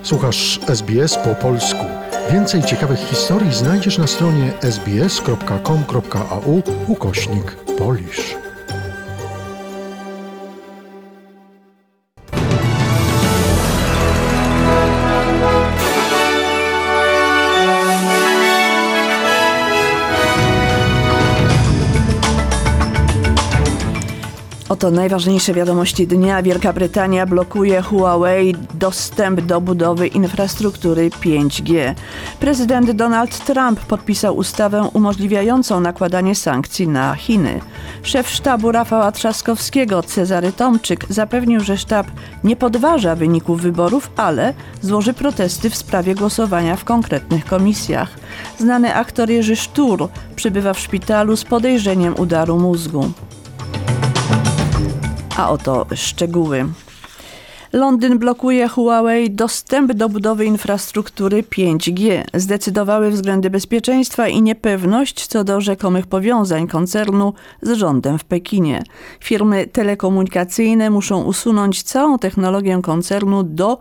Słuchasz SBS po polsku. Więcej ciekawych historii znajdziesz na stronie sbs.com.au/Polish. Oto najważniejsze wiadomości dnia. Wielka Brytania blokuje Huawei dostęp do budowy infrastruktury 5G. Prezydent Donald Trump podpisał ustawę umożliwiającą nakładanie sankcji na Chiny. Szef sztabu Rafała Trzaskowskiego, Cezary Tomczyk, zapewnił, że sztab nie podważa wyników wyborów, ale złoży protesty w sprawie głosowania w konkretnych komisjach. Znany aktor Jerzy Sztur przebywa w szpitalu z podejrzeniem udaru mózgu. A oto szczegóły. Londyn blokuje Huawei dostęp do budowy infrastruktury 5G. Zdecydowały względy bezpieczeństwa i niepewność co do rzekomych powiązań koncernu z rządem w Pekinie. Firmy telekomunikacyjne muszą usunąć całą technologię koncernu do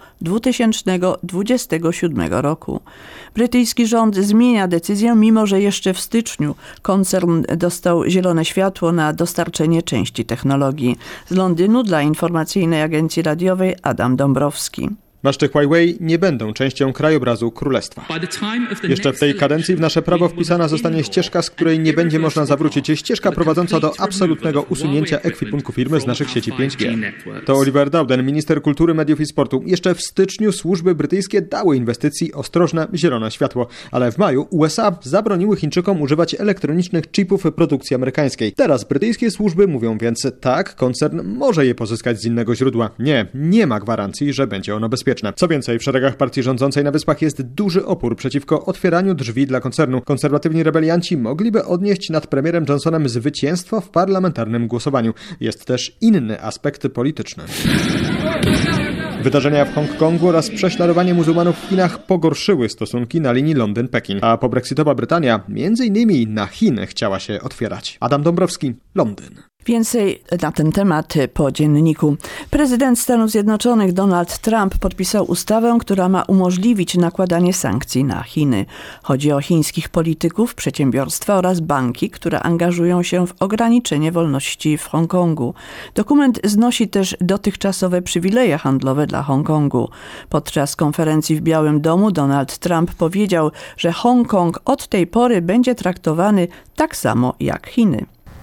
2027 roku. Brytyjski rząd zmienia decyzję, mimo że jeszcze w styczniu koncern dostał zielone światło na dostarczenie części technologii. Z Londynu dla informacyjnej agencji radiowej Adam Dąbrowski. Maszty Huawei nie będą częścią krajobrazu królestwa. Jeszcze w tej kadencji w nasze prawo wpisana zostanie ścieżka, z której nie będzie można zawrócić. Ścieżka prowadząca do absolutnego usunięcia ekwipunku firmy z naszych sieci 5G. To Oliver Dowden, minister kultury, mediów i sportu. Jeszcze w styczniu służby brytyjskie dały inwestycji ostrożne zielone światło, ale w maju USA zabroniły Chińczykom używać elektronicznych chipów produkcji amerykańskiej. Teraz brytyjskie służby mówią więc tak, koncern może je pozyskać z innego źródła. Nie ma gwarancji, że będzie ono bezpieczne. Co więcej, w szeregach partii rządzącej na Wyspach jest duży opór przeciwko otwieraniu drzwi dla koncernu. Konserwatywni rebelianci mogliby odnieść nad premierem Johnsonem zwycięstwo w parlamentarnym głosowaniu. Jest też inny aspekt polityczny. Wydarzenia w Hongkongu oraz prześladowanie muzułmanów w Chinach pogorszyły stosunki na linii Londyn-Pekin, a pobrexitowa Brytania m.in. na Chiny chciała się otwierać. Adam Dąbrowski, Londyn. Więcej na ten temat po dzienniku. Prezydent Stanów Zjednoczonych Donald Trump podpisał ustawę, która ma umożliwić nakładanie sankcji na Chiny. Chodzi o chińskich polityków, przedsiębiorstwa oraz banki, które angażują się w ograniczenie wolności w Hongkongu. Dokument znosi też dotychczasowe przywileje handlowe dla Hongkongu. Podczas konferencji w Białym Domu Donald Trump powiedział, że Hongkong od tej pory będzie traktowany tak samo jak Chiny.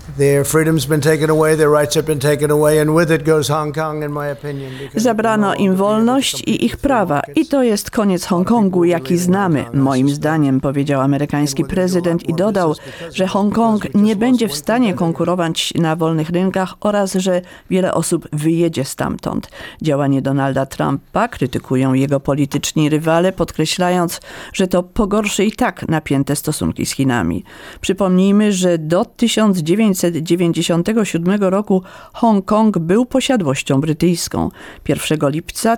Zabrano im wolność i ich prawa i to jest koniec Hongkongu, jaki znamy, moim zdaniem, powiedział amerykański prezydent i dodał, że Hongkong nie będzie w stanie konkurować na wolnych rynkach oraz, że wiele osób wyjedzie stamtąd. Działanie Donalda Trumpa krytykują jego polityczni rywale, podkreślając, że to pogorszy i tak napięte stosunki z Chinami. Przypomnijmy, że do 1997 roku Hongkong był posiadłością brytyjską. 1 lipca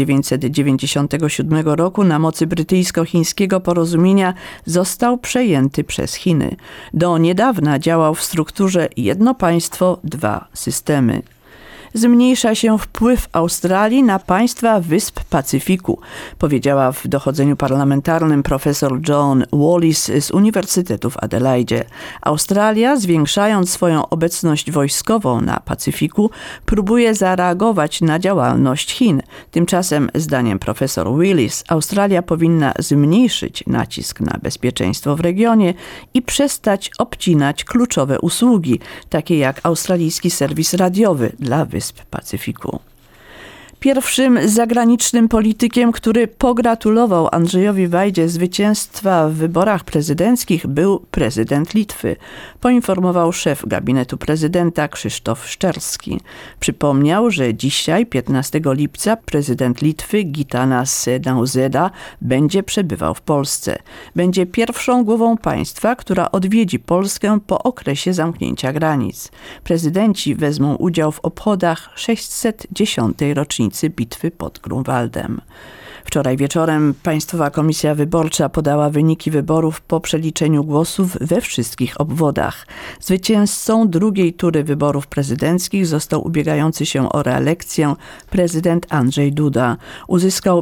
1997 roku na mocy brytyjsko-chińskiego porozumienia został przejęty przez Chiny. Do niedawna działał w strukturze jedno państwo, dwa systemy. Zmniejsza się wpływ Australii na państwa Wysp Pacyfiku, powiedziała w dochodzeniu parlamentarnym profesor Joan Wallis z Uniwersytetu w Adelaide. Australia, zwiększając swoją obecność wojskową na Pacyfiku, próbuje zareagować na działalność Chin. Tymczasem, zdaniem profesor Willis, Australia powinna zmniejszyć nacisk na bezpieczeństwo w regionie i przestać obcinać kluczowe usługi, takie jak australijski serwis radiowy dla Wysp Pacyfiku. Pierwszym zagranicznym politykiem, który pogratulował Andrzejowi Wajdzie zwycięstwa w wyborach prezydenckich, był prezydent Litwy, poinformował szef gabinetu prezydenta Krzysztof Szczerski. Przypomniał, że dzisiaj, 15 lipca, prezydent Litwy Gitanas Nausėda będzie przebywał w Polsce. Będzie pierwszą głową państwa, która odwiedzi Polskę po okresie zamknięcia granic. Prezydenci wezmą udział w obchodach 610. rocznicy bitwy pod Grunwaldem. Wczoraj wieczorem Państwowa Komisja Wyborcza podała wyniki wyborów po przeliczeniu głosów we wszystkich obwodach. Zwycięzcą drugiej tury wyborów prezydenckich został ubiegający się o reelekcję prezydent Andrzej Duda. Uzyskał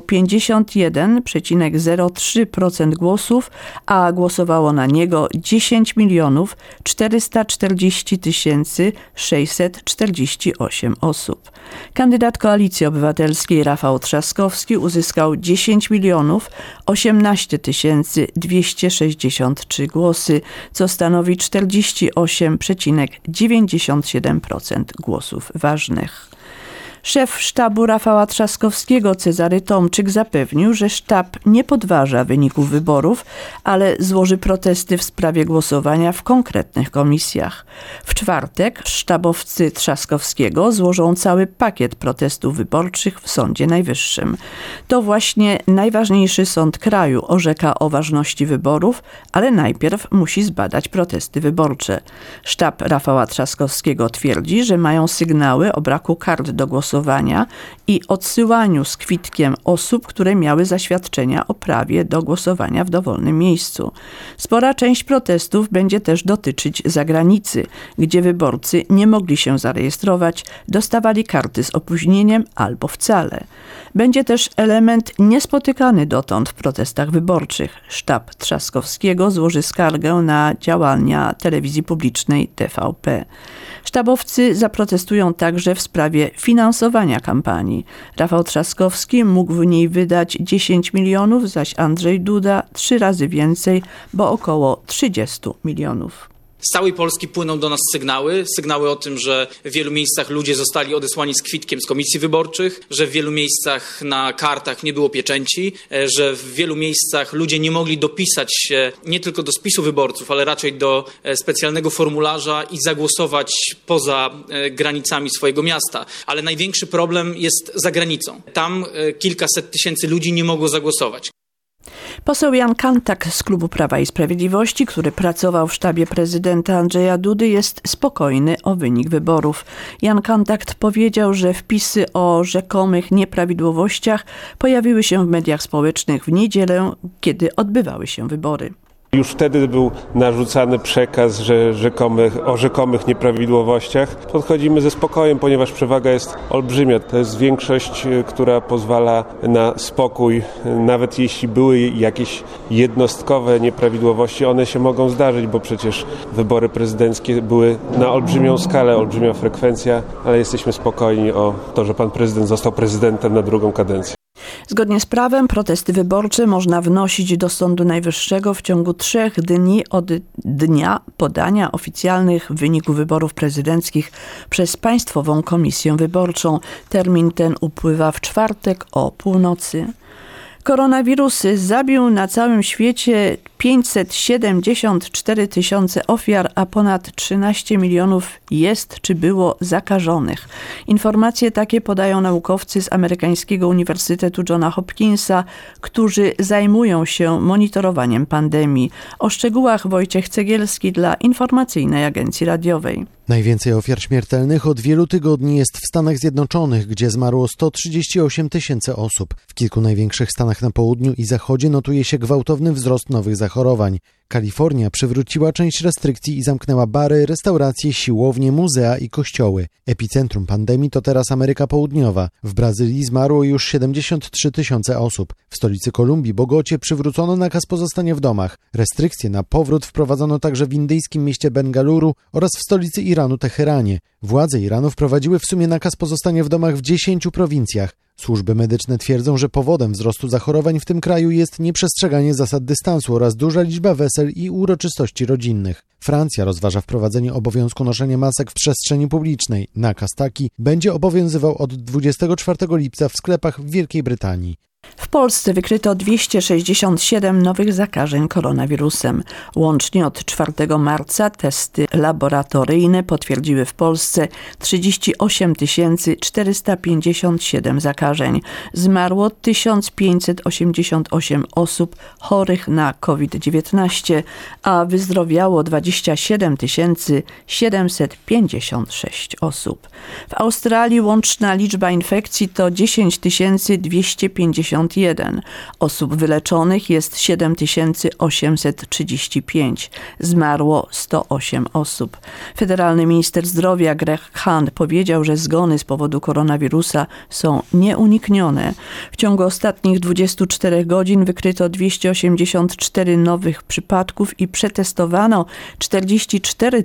51,03% głosów, a głosowało na niego 10 440 648 osób. Kandydat Koalicji Obywatelskiej Rafał Trzaskowski uzyskał 10 018 263 głosy, co stanowi 48,97% głosów ważnych. Szef sztabu Rafała Trzaskowskiego Cezary Tomczyk zapewnił, że sztab nie podważa wyników wyborów, ale złoży protesty w sprawie głosowania w konkretnych komisjach. W czwartek sztabowcy Trzaskowskiego złożą cały pakiet protestów wyborczych w Sądzie Najwyższym. To właśnie najważniejszy sąd kraju orzeka o ważności wyborów, ale najpierw musi zbadać protesty wyborcze. Sztab Rafała Trzaskowskiego twierdzi, że mają sygnały o braku kart do głosowania i odsyłaniu z kwitkiem osób, które miały zaświadczenia o prawie do głosowania w dowolnym miejscu. Spora część protestów będzie też dotyczyć zagranicy, gdzie wyborcy nie mogli się zarejestrować, dostawali karty z opóźnieniem albo wcale. Będzie też element niespotykany dotąd w protestach wyborczych. Sztab Trzaskowskiego złoży skargę na działania telewizji publicznej TVP. Sztabowcy zaprotestują także w sprawie finansowania kampanii. Rafał Trzaskowski mógł w niej wydać 10 milionów, zaś Andrzej Duda 3 razy więcej, bo około 30 milionów. Z całej Polski płyną do nas sygnały o tym, że w wielu miejscach ludzie zostali odesłani z kwitkiem z komisji wyborczych, że w wielu miejscach na kartach nie było pieczęci, że w wielu miejscach ludzie nie mogli dopisać się nie tylko do spisu wyborców, ale raczej do specjalnego formularza i zagłosować poza granicami swojego miasta. Ale największy problem jest za granicą. Tam kilkaset tysięcy ludzi nie mogło zagłosować. Poseł Jan Kantak z klubu Prawa i Sprawiedliwości, który pracował w sztabie prezydenta Andrzeja Dudy, jest spokojny o wynik wyborów. Jan Kantak powiedział, że wpisy o rzekomych nieprawidłowościach pojawiły się w mediach społecznych w niedzielę, kiedy odbywały się wybory. Już wtedy był narzucany przekaz, że o rzekomych nieprawidłowościach. Podchodzimy ze spokojem, ponieważ przewaga jest olbrzymia. To jest większość, która pozwala na spokój. Nawet jeśli były jakieś jednostkowe nieprawidłowości, one się mogą zdarzyć, bo przecież wybory prezydenckie były na olbrzymią skalę, olbrzymia frekwencja, ale jesteśmy spokojni o to, że pan prezydent został prezydentem na drugą kadencję. Zgodnie z prawem protesty wyborcze można wnosić do Sądu Najwyższego w ciągu 3 dni od dnia podania oficjalnych wyników wyborów prezydenckich przez Państwową Komisję Wyborczą. Termin ten upływa w czwartek o północy. Koronawirus zabił na całym świecie 574 tysiące ofiar, a ponad 13 milionów jest czy było zakażonych. Informacje takie podają naukowcy z amerykańskiego Uniwersytetu Johna Hopkinsa, którzy zajmują się monitorowaniem pandemii. O szczegółach Wojciech Cegielski dla Informacyjnej Agencji Radiowej. Najwięcej ofiar śmiertelnych od wielu tygodni jest w Stanach Zjednoczonych, gdzie zmarło 138 tysięcy osób. W kilku największych stanach na południu i zachodzie notuje się gwałtowny wzrost nowych zachorowań. Kalifornia przywróciła część restrykcji i zamknęła bary, restauracje, siłownie, muzea i kościoły. Epicentrum pandemii to teraz Ameryka Południowa. W Brazylii zmarło już 73 tysiące osób. W stolicy Kolumbii, Bogocie, przywrócono nakaz pozostania w domach. Restrykcje na powrót wprowadzono także w indyjskim mieście Bengaluru oraz w stolicy Iranu, Teheranie. Władze Iranu wprowadziły w sumie nakaz pozostania w domach w 10 prowincjach. Służby medyczne twierdzą, że powodem wzrostu zachorowań w tym kraju jest nieprzestrzeganie zasad dystansu oraz duża liczba wesel i uroczystości rodzinnych. Francja rozważa wprowadzenie obowiązku noszenia masek w przestrzeni publicznej. Nakaz taki będzie obowiązywał od 24 lipca w sklepach w Wielkiej Brytanii. W Polsce wykryto 267 nowych zakażeń koronawirusem. Łącznie od 4 marca testy laboratoryjne potwierdziły w Polsce 38 457 zakażeń. Zmarło 1588 osób chorych na COVID-19, a wyzdrowiało 27 756 osób. W Australii łączna liczba infekcji to 10 251 181. Osób wyleczonych jest 7835. Zmarło 108 osób. Federalny minister zdrowia Greg Hunt powiedział, że zgony z powodu koronawirusa są nieuniknione. W ciągu ostatnich 24 godzin wykryto 284 nowych przypadków i przetestowano 44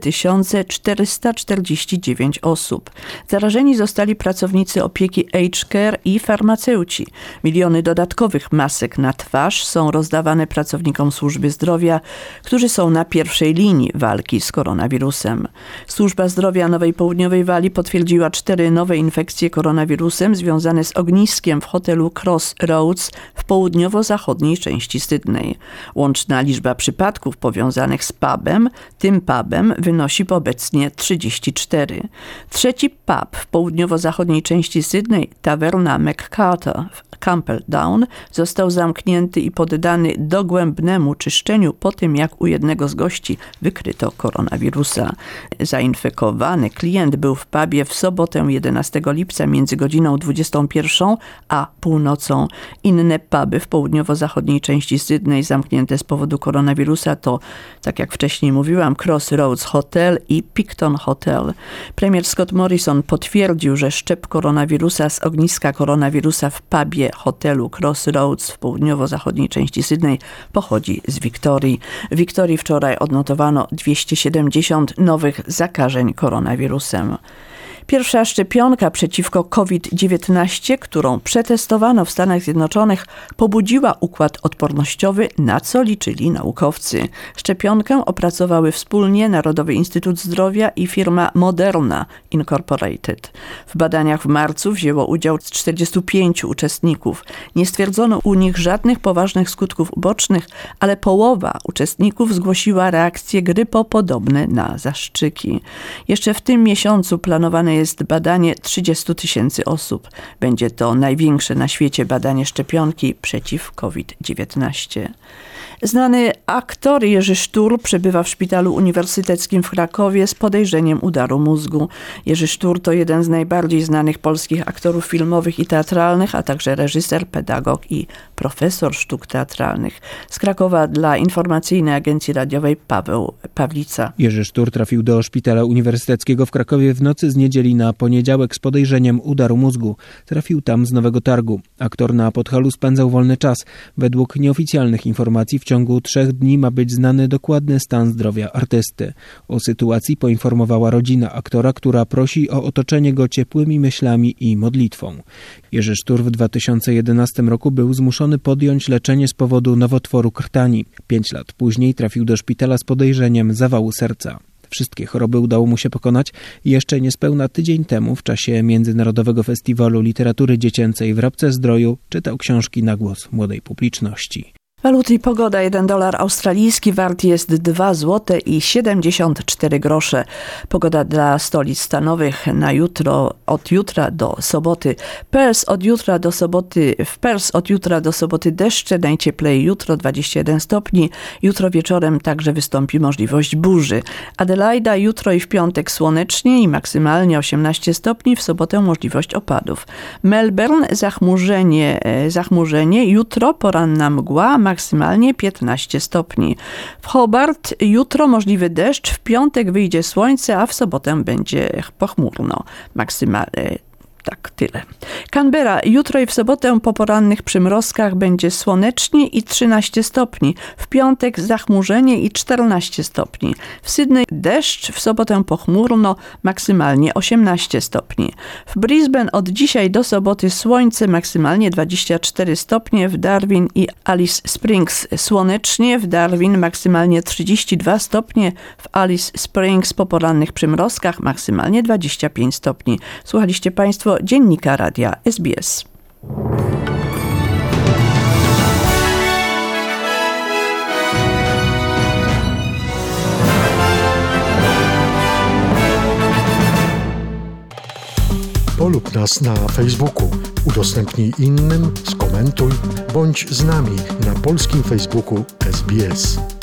449 osób. Zarażeni zostali pracownicy opieki aged care i farmaceuci. Miliony dodatkowych masek na twarz są rozdawane pracownikom służby zdrowia, którzy są na pierwszej linii walki z koronawirusem. Służba zdrowia Nowej Południowej Walii potwierdziła 4 nowe infekcje koronawirusem związane z ogniskiem w hotelu Crossroads w południowo-zachodniej części Sydney. Łączna liczba przypadków powiązanych z tym pubem wynosi obecnie 34. Trzeci pub w południowo-zachodniej części Sydney, tawerna McCarter w Campbell Down, został zamknięty i poddany dogłębnemu czyszczeniu po tym, jak u jednego z gości wykryto koronawirusa. Zainfekowany klient był w pubie w sobotę 11 lipca między godziną 21 a północą. Inne puby w południowo-zachodniej części Sydney zamknięte z powodu koronawirusa to, tak jak wcześniej mówiłam, Crossroads Hotel i Picton Hotel. Premier Scott Morrison potwierdził, że szczep koronawirusa z ogniska koronawirusa w pubie hotelu Crossroads w południowo-zachodniej części Sydney pochodzi z Wiktorii. W Wiktorii wczoraj odnotowano 270 nowych zakażeń koronawirusem. Pierwsza szczepionka przeciwko COVID-19, którą przetestowano w Stanach Zjednoczonych, pobudziła układ odpornościowy, na co liczyli naukowcy. Szczepionkę opracowały wspólnie Narodowy Instytut Zdrowia i firma Moderna Incorporated. W badaniach w marcu wzięło udział 45 uczestników. Nie stwierdzono u nich żadnych poważnych skutków ubocznych, ale połowa uczestników zgłosiła reakcje grypopodobne na zastrzyki. Jeszcze w tym miesiącu planowane jest badanie 30 000 osób. Będzie to największe na świecie badanie szczepionki przeciw COVID-19. Znany aktor Jerzy Sztur przebywa w szpitalu uniwersyteckim w Krakowie z podejrzeniem udaru mózgu. Jerzy Sztur to jeden z najbardziej znanych polskich aktorów filmowych i teatralnych, a także reżyser, pedagog i profesor sztuk teatralnych. Z Krakowa dla Informacyjnej Agencji Radiowej Paweł Pawlica. Jerzy Sztur trafił do szpitala uniwersyteckiego w Krakowie w nocy z niedzieli na poniedziałek z podejrzeniem udaru mózgu. Trafił tam z Nowego Targu. Aktor na Podhalu spędzał wolny czas. Według nieoficjalnych informacji w ciągu 3 dni ma być znany dokładny stan zdrowia artysty. O sytuacji poinformowała rodzina aktora, która prosi o otoczenie go ciepłymi myślami i modlitwą. Jerzy Sztur w 2011 roku był zmuszony podjąć leczenie z powodu nowotworu krtani. 5 lat później trafił do szpitala z podejrzeniem zawału serca. Wszystkie choroby udało mu się pokonać i jeszcze niespełna tydzień temu w czasie Międzynarodowego Festiwalu Literatury Dziecięcej w Rabce-Zdroju czytał książki na głos młodej publiczności. Waluty i pogoda. $1 australijski wart jest 2 zł i 74 grosze. Pogoda dla stolic stanowych na jutro, od jutra do soboty. W Perth od jutra do soboty deszcze, najcieplej jutro 21 stopni. Jutro wieczorem także wystąpi możliwość burzy. Adelaida jutro i w piątek słonecznie i maksymalnie 18 stopni, w sobotę możliwość opadów. Melbourne zachmurzenie, jutro poranna mgła, maksymalnie 15 stopni. W Hobart jutro możliwy deszcz, w piątek wyjdzie słońce, a w sobotę będzie pochmurno. Maksymalnie tak, tyle. Canberra jutro i w sobotę po porannych przymrozkach będzie słonecznie i 13 stopni. W piątek zachmurzenie i 14 stopni. W Sydney deszcz, w sobotę pochmurno, maksymalnie 18 stopni. W Brisbane od dzisiaj do soboty słońce, maksymalnie 24 stopnie. W Darwin i Alice Springs słonecznie. W Darwin maksymalnie 32 stopnie. W Alice Springs po porannych przymrozkach maksymalnie 25 stopni. Słuchaliście Państwo Dziennika Radia SBS. Polub nas na Facebooku, udostępnij innym, skomentuj, bądź z nami na polskim Facebooku SBS.